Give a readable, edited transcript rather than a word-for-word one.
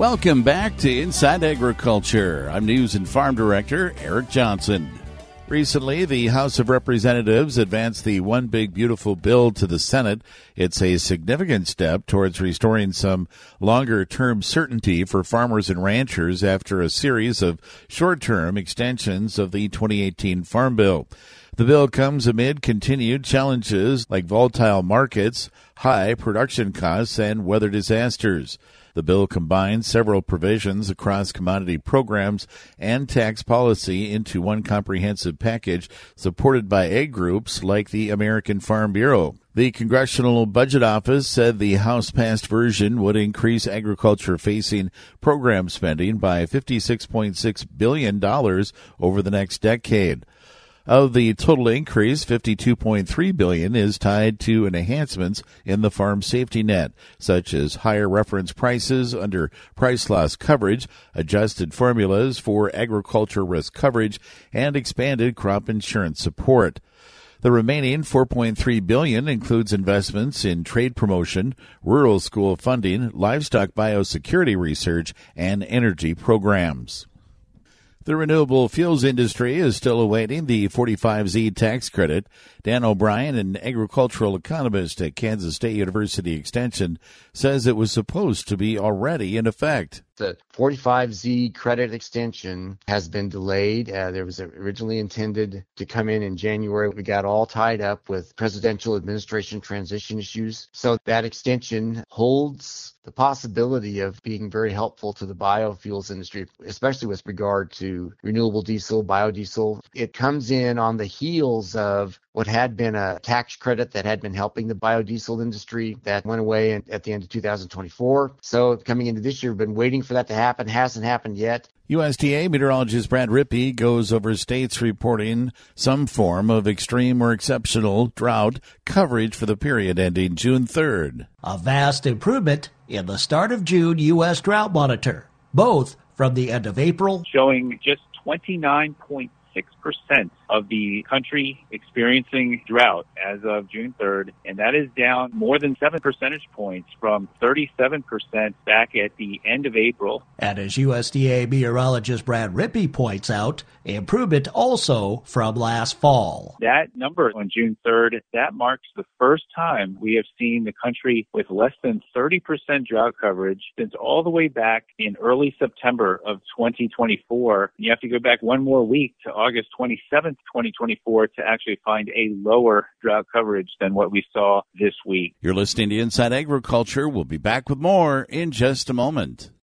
Welcome back to Inside Agriculture. I'm News and Farm Director Eric Johnson. Recently, the House of Representatives advanced the One Big Beautiful bill to the Senate. It's a significant step towards restoring some longer-term certainty for farmers and ranchers after a series of short-term extensions of the 2018 Farm Bill. The bill comes amid continued challenges like volatile markets, high production costs, and weather disasters. The bill combines several provisions across commodity programs and tax policy into one comprehensive package supported by ag groups like the American Farm Bureau. The Congressional Budget Office said the House-passed version would increase agriculture-facing program spending by $56.6 billion over the next decade. Of the total increase, $52.3 billion is tied to enhancements in the farm safety net, such as higher reference prices under price loss coverage, adjusted formulas for agriculture risk coverage, and expanded crop insurance support. The remaining $4.3 billion includes investments in trade promotion, rural school funding, livestock biosecurity research, and energy programs. The renewable fuels industry is still awaiting the 45Z tax credit. Dan O'Brien, an agricultural economist at Kansas State University Extension, says it was supposed to be already in effect. The 45Z credit extension has been delayed. There was originally intended to come in January. We got all tied up with presidential administration transition issues. So that extension holds the possibility of being very helpful to the biofuels industry, especially with regard to renewable diesel, biodiesel. It comes in on the heels of what had been a tax credit that had been helping the biodiesel industry that went away at the end of 2024. So coming into this year, we've been waiting for that to happen. Hasn't happened yet. USDA meteorologist Brad Rippey goes over states reporting some form of extreme or exceptional drought coverage for the period ending June 3rd. A vast improvement in the start of June U.S. drought monitor, both from the end of April, showing just 29.6% of the country experiencing drought as of June 3rd, and that is down more than 7 percentage points from 37% back at the end of April. And as USDA meteorologist Brad Rippey points out, improvement also from last fall. That number on June 3rd, that marks the first time we have seen the country with less than 30% drought coverage since all the way back in early September of 2024. You have to go back one more week to August 27th, 2024 to actually find a lower drought coverage than what we saw this week. You're listening to Inside Agriculture. We'll be back with more in just a moment.